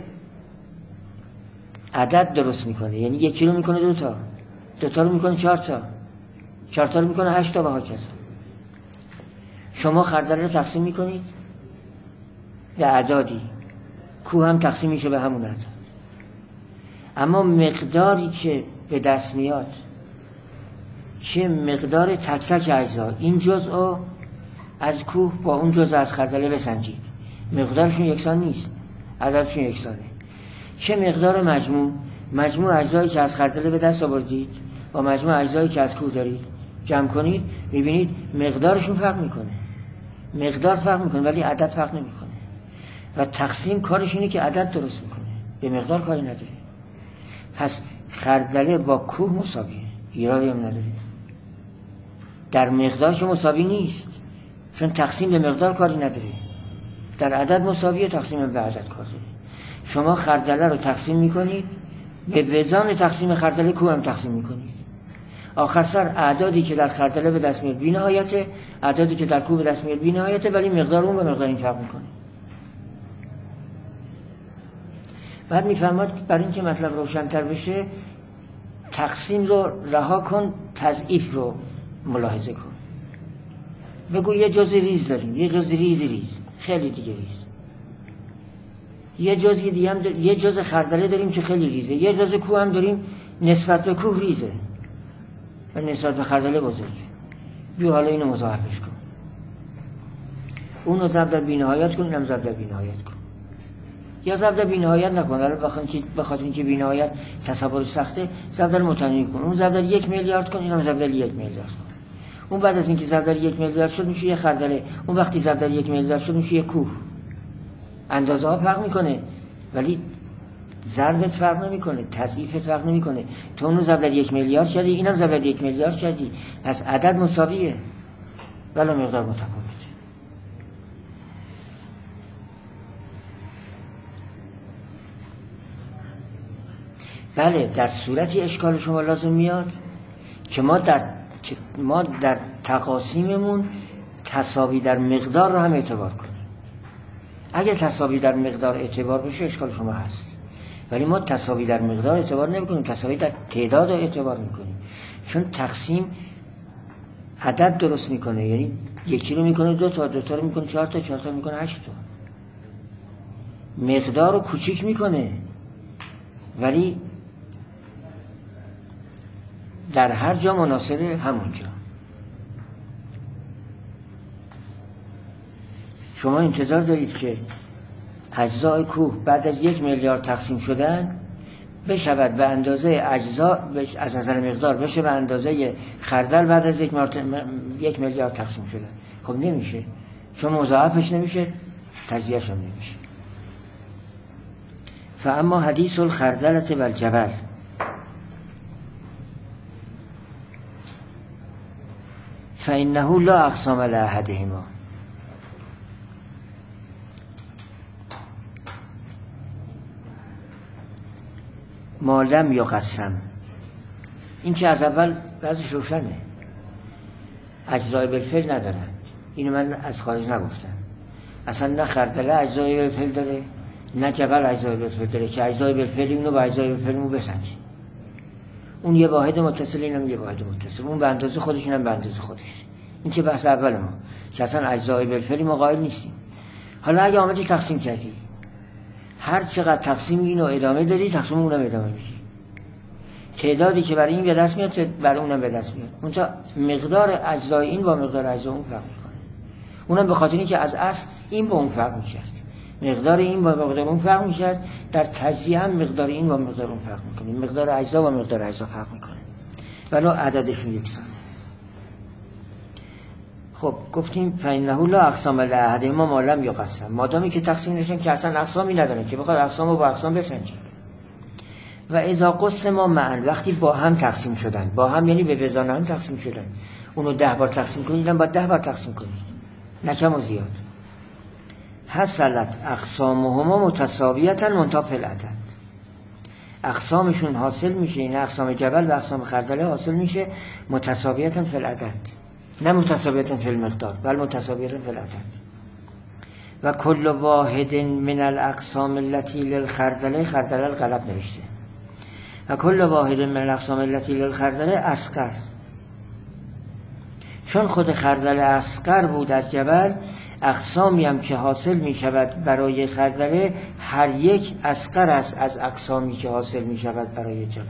[SPEAKER 1] عدد درست میکنه، یعنی 1 رو میکنه 2 تا، 2 تا رو میکنه 4 تا، 4 تا رو میکنه 8 تا و هاکذا. شما خردله رو تقسیم میکنید به اعدادی، کوه هم تقسیم میشه به همون اعداد، اما مقداری که به دست میاد چه مقدار تک تک اجزا، این جزء از کوه با اون جزء از خردله بسنجید، مقدارشون یکسان نیست، عددشون یکسانه. چه مقدار مجموع اجزایی که از خردله به دست آوردید با مجموع اجزایی که از کوه دارید جمع کنید، میبینید مقدارشون فرق میکنه. مقدار فرق میکنه ولی عدد فرق نمیکنه. و تقسیم کارش اینه که عدد درست میکنه، به مقدار کاری نداره. پس خردله با کوه مساویه، ایرادی هم نداره. در مقدار که مساوی نیست، چون تقسیم به مقدار کاری نداره. در عدد مساویه، تقسیم به عدد کار داره. شما خردله رو تقسیم میکنید، به وزان تقسیم خردله کوه هم تقسیم میکنید. آخر سر اعدادی که در خردله به دست میاد بی‌نهایته، اعدادی که در کوه به دست میاد بی‌نهایته، ولی مقدار اون به مقدار این فرق میکنه. بعد میفرماد برای اینکه مطلب روشن‌تر بشه تقسیم رو رها کن، تضعیف رو ملاحظه کن. بگو یه جز ریز داریم، یه جز ریز، خیلی دیگه ریز. یه جز دیگه هم یه جز خردله داریم که خیلی ریزه. یه جز کوه هم داریم نسبت به کوه ریزه و نسبت به خردله بزرگه. بیا حالا اینو مضاعفش کن، اونو ضرب در بی‌نهایت کن، اینم ضرب در بی‌نهایت کن، یا ضرب در بی‌نهایت نکن. حالا بخاطر اینکه بی‌نهایت تصورش سخته، ضرب در متناهی کن. اون ضرب در 1 میلیارد کن، اینم ضرب در 1 میلیارد کن. اون بعد از اینکه ضرب در 1 میلیارد شد میشه یه خردله. اون وقتی ضرب در 1 میلیارد شد میشه یه کوه. اندازه ها فرق میکنه ولی ضربت فرق نمیکنه، تضعیفت فرق نمیکنه. تو اونو ضرب در 1 میلیارد کردی، اینم ضرب در 1 میلیارد کردی، پس عدد مساویه ولی مقدار متفاوته. بله، در صورتی اشکال شما لازم میاد که ما در تقاسیممون تساوی در مقدار رو هم اعتبار کنیم. اگه تساوی در مقدار اعتبار بشه اشکال شما هست، ولی ما تساوی در مقدار اعتبار نمی‌کنیم، تساوی در تعداد رو اعتبار می‌کنیم. چون تقسیم عدد درست میکنه، یعنی یکی رو میکنه 2 تا، 2 تا رو میکنه 4 تا، 4 تا میکنه 8 تا. مقدار رو کوچیک میکنه ولی در هر جا مناسب همونجا. شما انتظار دارید که اجزای کوه بعد از 1 میلیارد تقسیم شدن بشود به اندازه اجزا از نظر مقدار بشه به اندازه خردل بعد از 1 میلیارد تقسیم شدن؟ خب نمیشه، چون مضاعفش نمیشه، تجزیه‌اش هم نمیشه. فاما حدیث الخردلة والجبل فإنه لا اقسام لأحدهما. ما لم یقسم. این که از اول بعضش روشنه، اجزای بالفعل ندارن. اینو من از خارج نگفتم. اصلا نه خردله اجزای بالفعل داره نه جبل اجزای بالفعل داره که اجزای بالفعل اینو با اجزای بالفعل بسنجیم. اون یه واحد متصل، اینم یه واحد متصل، اون به اندازه خودش اینم به اندازه خودش. این که بحث اول ما که اصلا اجزای بالفعل ما قائل نیستیم. حالا اگه آمدی تقسیم کردی، هر چقدر تقسیم اینو ادامه دادی تقسیم اونم ادامه میدی. تعدادی که برای این به دست میاد برای اونم به دست میاد. اونتا مقدار اجزای این با مقدار اجزای اون فرق میکنه. اونم به خاطر اینکه از اصل این با اون فرق میکرد، مقدار این با مقدار اون فرق میکرد، در تجزیه هم مقدار این با مقدار اون فرق میکنه، مقدار اجزا با مقدار اجزا فرق میکنه ولی عددشون یکسان. خب گفتیم فإنه لا اقسام لأحدهما ما لم یقسم. مادامی که تقسیم نشن که اصلا اقسامی ندارن که بخواد اقسام رو با اقسام بسنجه. و اذا قسما معا، وقتی با هم تقسیم شدن، با هم یعنی به بزانه هم تقسیم شدن، اونو 10 بار تقسیم کنید، اینم باید 10 بار تقسیم کنید، نه کم و زیاد. حصلت اقسامهما متساویتا منتهی فی العدد. اقسامشون حاصل میشه، این اقسام جبل و اقسام خردله حاصل میشه متساویتا فی العدد، نه متساویتا فی المقدار بل متساویتا فی العدد. و کل واحد من الاقسام التي للخردله، خردله غلط نوشته، و کل واحد من الاقسام التي للخردله اصغر، چون خود خردله اصغر بود از جبل، اقسامی هم که حاصل می شود برای خردله هر یک اصغر است از اقسامی که حاصل می شود برای جبل.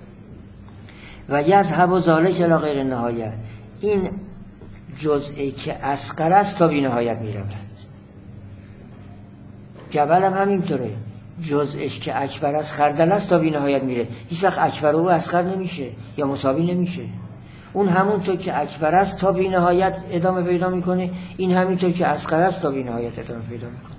[SPEAKER 1] و یذهب ذلک الی غیر النهایه، این جزئی که اصغر است تا بی نهایت می رود. جبل هم همینطوره، جزئش که اکبر است خردل است تا بی نهایت میره، هیچ وقت اکبر و اصغر نمیشه یا مساوی نمیشه. اون همونطور که اکبر است تا بی نهایت ادامه پیدا میکنه، این همینطور که اصغر است تا بی نهایت ادامه پیدا میکنه.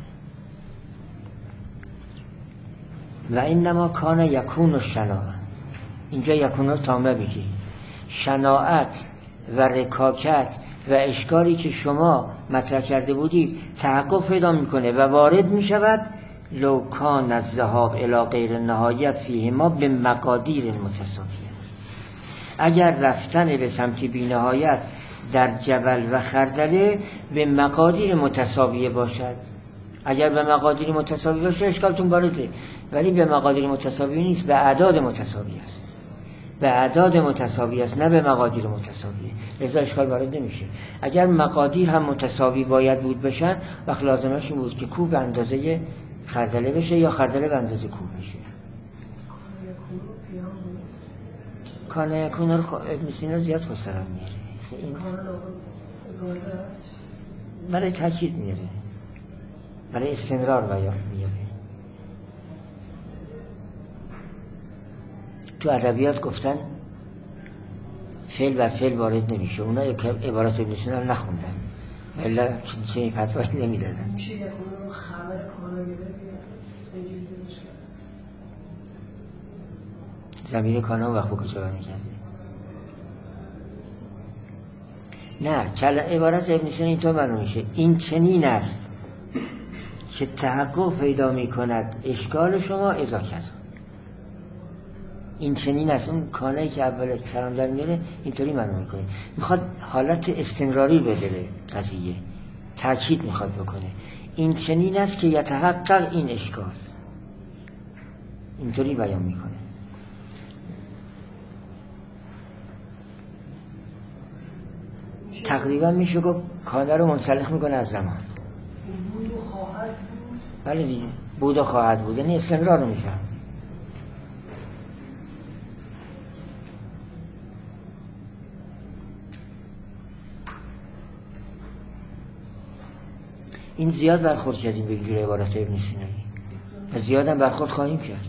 [SPEAKER 1] و انما کان یکون الشناعة، اینجا یکون رو تامه بگید، شناعت و رکاکت و اشکالی که شما مطرح کرده بودید تحقق پیدا میکنه و وارد میشود لو کان الذهاب الی غیر النهایه فیهما به مقادیر متساویه. اگر رفتن به سمت بی نهایت در جبل و خردله به مقادیر متساویه باشد، اگر به مقادیر متساوی باشه اشکالتون وارده، ولی به مقادیر متساوی نیست، به اعداد متساوی است. به اعداد متساوی است، نه به مقادیر متساویه، لذا اشکال وارد نمیشه. اگر مقادیر هم متساوی باید بود بشن، وقت لازمش این بود که کوه به اندازه خردله بشه یا خردله به اندازه کوه بشه. کانه یکون رو ابن سینا زیاد فسران میاره، این برای تاکید میاره، برای استمرار بیان میاره. تو ادبیات گفتن فعل بر فعل وارد نمیشه، اونا عبارت ابن سینا هم نخوندن الا چه فتوایی نمیدادن. ضمیر کانه و وقت کجا برمیگرده؟ نه، عبارت ابن سینا اینطور معلوم میشه این چنین است که تحقق پیدا میکند اشکال شما اذا کذا. این چنین است، اون کانه‌ای که اول کلام در میاره اینطوری معلوم میکنه، میخواد حالت استمراری بدله قضیه، تاکید میخواد بکنه این چنین است که یتحقق این اشکال، اینطوری بیان میکنه. تقریبا میشه گفت کانه رو منسلخ میکنه از زمان.
[SPEAKER 2] بود و خواهد بود.
[SPEAKER 1] بله دیگه، بود و خواهد بود، یعنی استمرار رو میفهم. این زیاد برخورد کردیم به اینجور عبارت ابن سینایی و زیاد هم برخورد خواهیم کرد.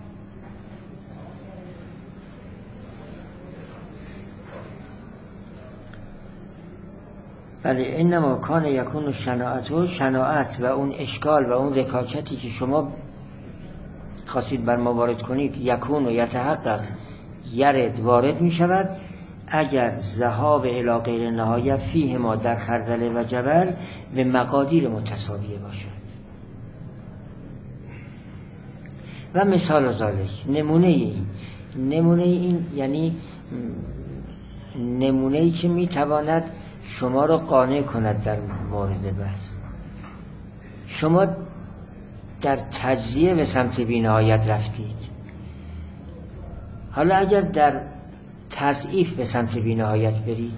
[SPEAKER 1] بله، انما کان یکون شناعت و اون اشکال و اون رکاکتی که شما خواستید بر ما وارد کنید، یکون و یتحقق یرد وارد می شود اگر ذهاب الی غیر نهایه فیه ما در خردله و جبل به مقادیر متساویه باشد. و مثال ذالک، نمونه این یعنی نمونه‌ای که میتواند شما را قانع کند در مورد بحث. شما در تجزیه به سمت بی‌نهایت رفتید، حالا اگر در تضعیف به سمت بی‌نهایت برید،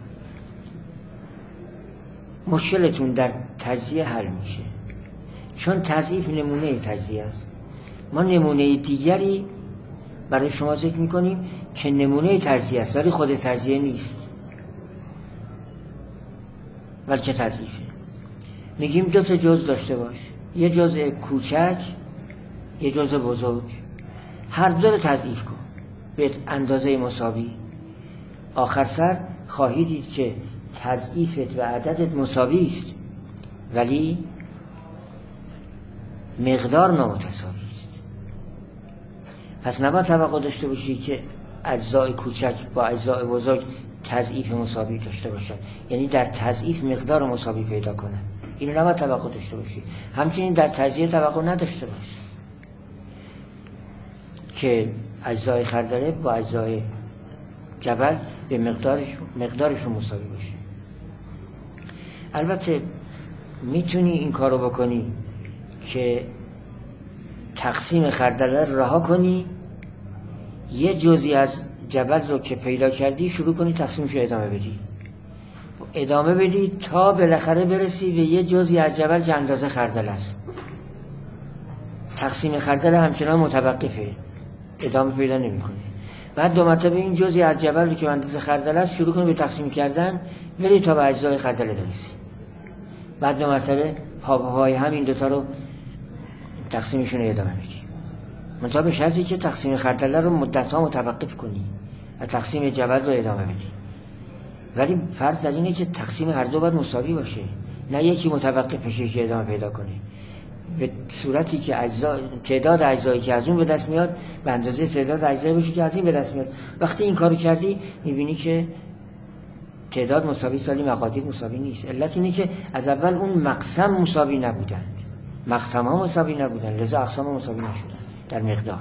[SPEAKER 1] مشکلتون در تجزیه حل میشه، چون تضعیف نمونه تجزیه است. ما نمونه دیگری برای شما ذکر میکنیم که نمونه تجزیه است ولی خود تجزیه نیست، بلکه تضعیفه. میگیم دو تا جزء داشته باش، یه جزء کوچک یه جزء بزرگ، هر دو رو تضعیف کن به اندازه مساوی. آخر سر خواهید دید که تضعیفت و عددت مساوی است ولی مقدار نامتساوی است. پس نباید توقع داشته باشی که اجزای کوچک با اجزای بزرگ تضعیف مساوی داشته باشن، یعنی در تضعیف مقدار مساوی پیدا کنن، اینو نباید توقع داشته باشی. همچنین در تجزیه توقع نداشته باش که اجزای خردله با اجزای جبل به مقدارشون مساوی باشه. البته میتونی این کارو بکنی که تقسیم خردله رو رها کنی، یه جزئی از جبل رو که پیدا کردی شروع کنی تقسیمش رو ادامه بدی تا بالاخره برسی به یه جزئی از جبل که اندازه خردله است. تقسیم خردله همچنان متوقفه، ادامه پیدا نمی‌کنه. بعد دو مرتبه این جزئی از جبل رو که اندازه خردله است شروع کنی به تقسیم کردن، بری تا به اجزای خردله برسی. بعد دو مرتبه پای همین دوتا رو تقسیمشون رو ادامه بدی، منتها به شرطی که تقسیم خردله رو مدت‌ها متوقف کنی و تقسیم جبل رو ادامه بدی. ولی فرض در اینه که تقسیم هر دو باید مساوی باشه، نه یکی متوقف بشه که ادامه پیدا کنه، به صورتی که تعداد اجزایی که از اون به دست میاد به اندازه تعداد اجزایی باشه که از این به دست میاد. وقتی این کارو کردی میبینی که تعداد مساوی سالی مقادیر مساوی نیست. علت اینه که از اول اون مقسم مساوی نبودند، مقسم ها مساوی نبودند، لذا اقسام ها مساوی نشدن در مقدار.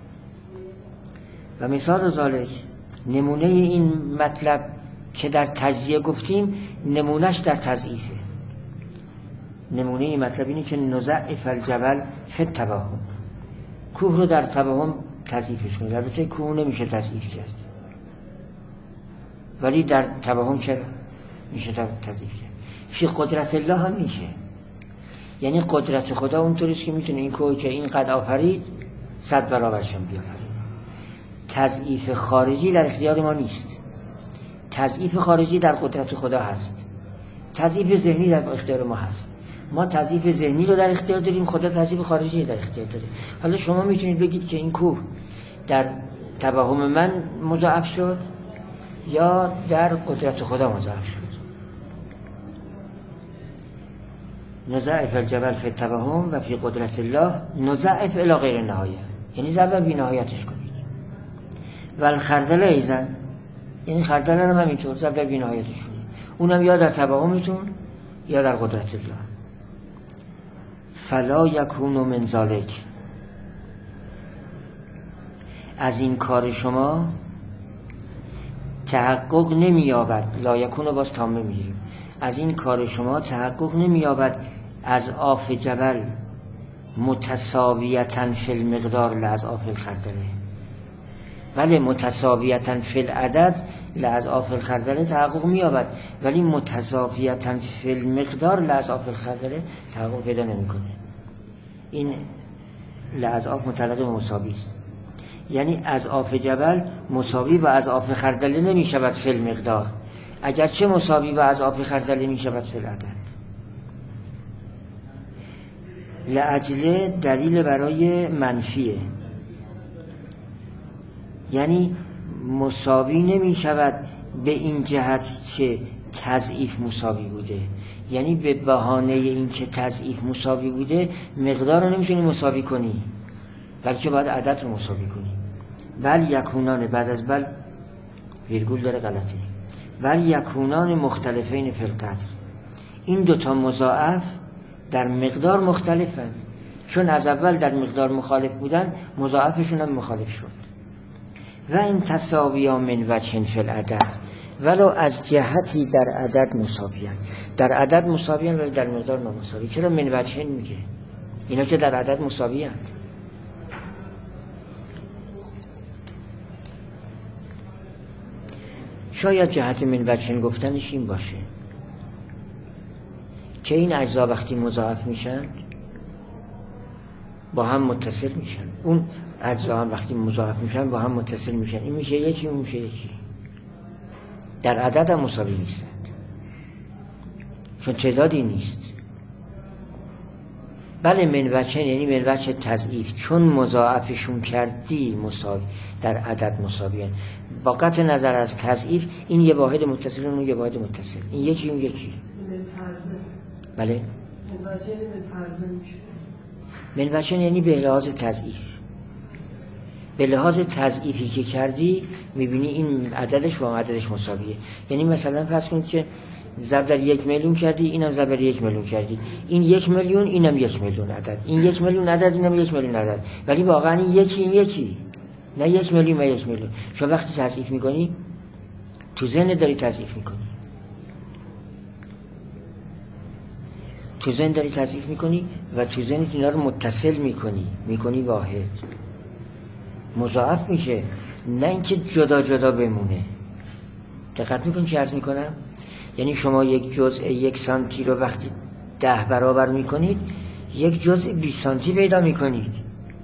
[SPEAKER 1] و مثال ذالک، نمونه این مطلب که در تجزیه گفتیم نمونهش در تضعیفه. نمونه این مطلب اینه که نضعف الجبل فی التباهم، کوه رو در تباهم تضعیفش کنید. البته کوه نمیشه تضعیف کرد، ولی در توهم چرا میشه تضعیف کرد. فی قدرت الله هم میشه، یعنی قدرت خدا اونطوریست که میتونه این کوه که این قد آفرید 100 برابرش هم بیافرید. تضعیف خارجی در اختیار ما نیست، تضعیف خارجی در قدرت خدا هست، تضعیف ذهنی در اختیار ما هست. ما تضعیف ذهنی رو در اختیار داریم، خدا تضعیف خارجی رو در اختیار داره. حالا شما میتونید بگید که این کوه در توهم من مضاعف شد یا در قدرت خدا مضاعف شد. نضاعف الجبل فی التوهم و فی قدرت الله نضاعف الی غیر نهایه، یعنی ضرب بی نهایتش کنید. و الخردله ایزن، یعنی خردله رو همینطور ضرب بی نهایتش کنید، اونم یا در توهمتون یا در قدرت الله. فلا یکون من ذالک، از این کار شما تحقق نمی‌یابد. لا یکون رو باز تامه میگیریم. از این کار شما تحقق نمی‌یابد از آف جبل متساویتاً فی المقدار لأضعاف الخردله. بله متساویتاً فی العدد لأضعاف الخردله تحقق می‌یابد، ولی متساویتاً فی المقدار لأضعاف الخردله تحقق پیدا نمی‌کنه. این لأضعاف متعلق به مساوی است، یعنی اضعاف جبل مساوی با اضعاف خردله نمی شود فی المقدار، اگرچه مساوی با اضعاف خردله می شود فی العدد. لأجل دلیل برای منفیه، یعنی مساوی نمی شود به این جهت که تضعیف مساوی بوده، یعنی به بهانه این که تضعیف مساوی بوده مقدار رو نمیتونی مساوی کنی، بلکه باید عدد رو مساوی کنی. بل یکونان، بعد از بل ویرگول داره غلطه، بل یکونان مختلفین فی القدر، این دوتا مضاعف در مقدار مختلفن، چون از اول در مقدار مخالف بودن مضاعفشون هم مخالف شد. و این تساویا من وجه فی العدد، ولو از جهتی در عدد مساویان، در عدد مساویان ولی در مقدار نامساوی. چرا من وجه میگه؟ اینا که در عدد مساویان. شاید جهت من وجه گفتنش این باشه که این اجزا وقتی مضاعف میشن با هم متصل میشن، اون اجزا هم وقتی مضاعف میشن با هم متصل میشن، این میشه یکی اون میشه یکی، در عدد هم مساوی نیستند چون تعدادی نیست. بله من وجه، یعنی من وجه تضعیف، چون مضاعفشون کردی مساوی، در عدد مساویان. با قطع نظر از تضعیف این یه واحد متصل اون یه واحد متصل، این یکی اون یکی. بله
[SPEAKER 2] من وجه من فرض میشه.
[SPEAKER 1] من وجه یعنی به لحاظ تضعیف، به لحاظ تضعیفی که کردی میبینی این عددش با عددش مساویه. یعنی مثلا فرض کن که ضرب در 1 میلیون کردی، اینم ضرب در 1 میلیون کردی، این 1 میلیون اینم 1 میلیون عدد، این 1 میلیون عدد اینم 1 میلیون عدد، ولی واقعا این یکی این یکی، نه 1 میلیون و 1 میلیون. شما وقتی تضعیف میکنی تو ذهن داری تضعیف میکنی، تو ذهن داری تضعیف میکنی و تو ذهن اینا رو متصل میکنی واحد، مضاعف میشه، نه اینکه جدا جدا بمونه. دقت میکنی چی عرض میکنم؟ یعنی شما یک جزء 1 سانتی رو وقتی 10 برابر میکنید یک جزء 20 سانتی پیدا میکنید،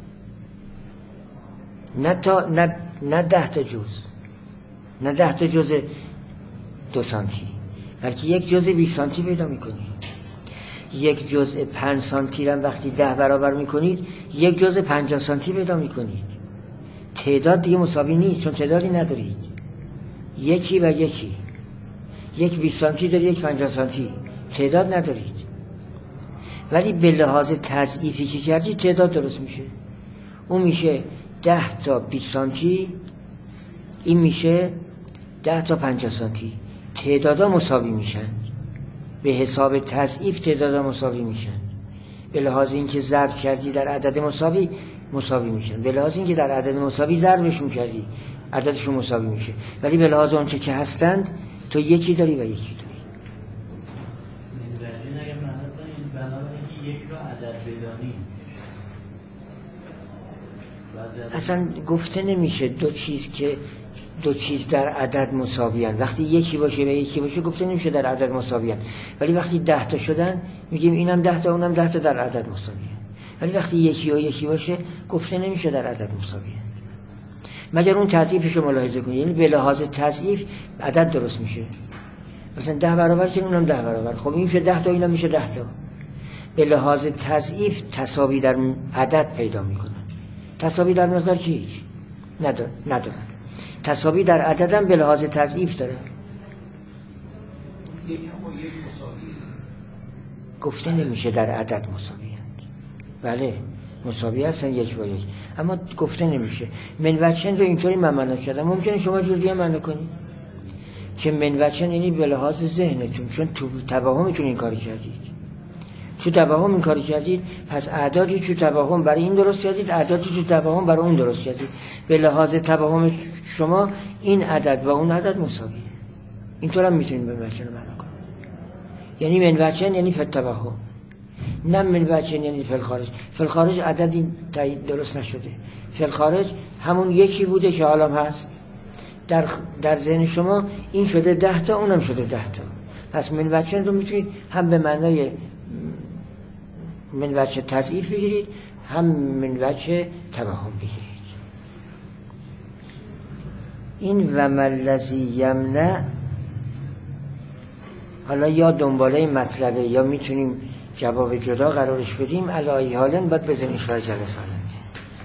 [SPEAKER 1] نه 10 تا جزء، نه 10 تا جزء 2 سانتی، بلکه یک جزء 20 سانتی پیدا میکنید. یک جزء 5 سانتی رو وقتی 10 برابر میکنید یک جزء 50 سانتی پیدا میکنید. تعداد دیگه مساوی نیست چون تعدادی ندارید، یکی و یکی، یک 20 سانتی داری یک 50 سانتی، تعداد ندارید، ولی به لحاظ تضعیفی که کردی تعداد درست میشه. اون میشه 10 تا 20 سانتی، این میشه 10 تا 50 سانتی، تعدادا مساوی میشن، به حساب تضعیف تعدادا مساوی میشن. به لحاظ اینکه ضرب کردی در عدد مساوی میشن، به لحاظ اینکه در عدد مساوی ضربشون کردی عددشون مساوی میشه، ولی به لحاظ اونچه که هستند تو یکی داری و یکی داری. اصلا گفته نمیشه دو چیز که دو چیز در عدد مساویان. وقتی یکی باشه و یکی باشه گفته نمیشه در عدد مساویان، ولی وقتی 10 تا شدن میگیم اینم 10 تا اونم 10 تا در عدد مساویان. ولی وقتی یکی و یکی باشه گفته نمیشه در عدد مساویان، مگر اون تضعیفش رو ملاحظه کنید. یعنی به لحاظ تضعیف عدد درست میشه. مثلا 10 برابر چه اونم 10 برابر، خب این میشه 10 تا اینم میشه 10 تا. به لحاظ تضعیف تساوی در عدد پیدا میکنن. تساوی در مقدار که هیچ ندارن. تساوی در عدد هم به لحاظ تضعیف داره. گفته نمیشه در عدد مساوی هست. بله مساوی هستن یک با یک، اما گفته نمیشه. منوچن رو اینطوری من معنا کردم، ممکنه شما جور دیگه معنا کنید که منوچن یعنی به لحاظ ذهنتون، چون تو تفاهمتون این کاری کردید. تو تفاهم این کاری کردید، پس اعدادی تو تفاهم برای این درست کردید، اعدادی تو تفاهم برای اون درست کردید. به لحاظ تفاهم شما این عدد و اون عدد مساویه. اینطور هم میتونید منوچن رو معنا کنید. یعنی منوچن یعنی فی التفاهم، نه منوچن یعنی فی الخارج. فی الخارج عددی درست نشده. فی الخارج همون یکی بوده که حالا هست. در ذهن شما این شده 10 تا اونم شده 10 تا. پس منوچن رو میتونید هم به معنای من وجه تضعیف بگیرید، هم من وجه تفاهم بگیرید. این و ملذی یمنع حالا یا دنباله مطلبه یا میتونیم جواب جدا قرارش بدیم. علی حالن باید بزنیش برای جلسانه.